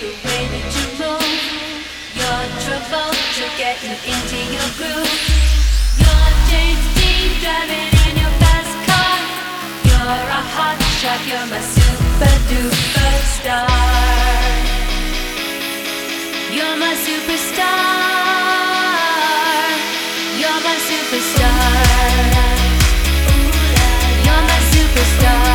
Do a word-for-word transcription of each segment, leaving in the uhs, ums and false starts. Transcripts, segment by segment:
the way that you move. You're trouble to getting into your groove. You're James Dean driving in your fast car. You're a hot shot, you're my super duper star. You're my superstar. You're my superstar. You're my superstar.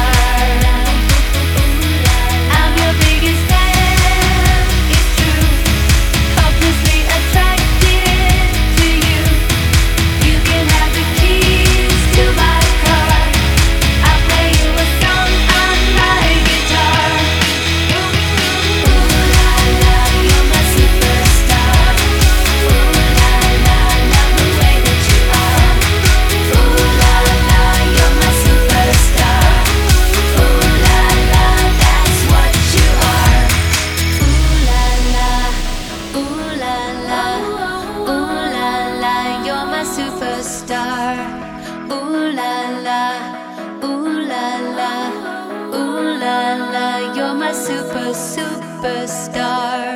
I'm your biggest fan. It's true. Hopelessly attracted to you. You can have the keys to my car. I'll play you a song on my guitar. Ooh la la, you're my superstar. Ooh la la, love the way that you are. Ooh la la, you're my superstar. Ooh la la, that's what you are. Ooh la la, ooh la la, ooh la la, you're my superstar. Ooh la la, ooh la la, ooh la la, you're my super superstar.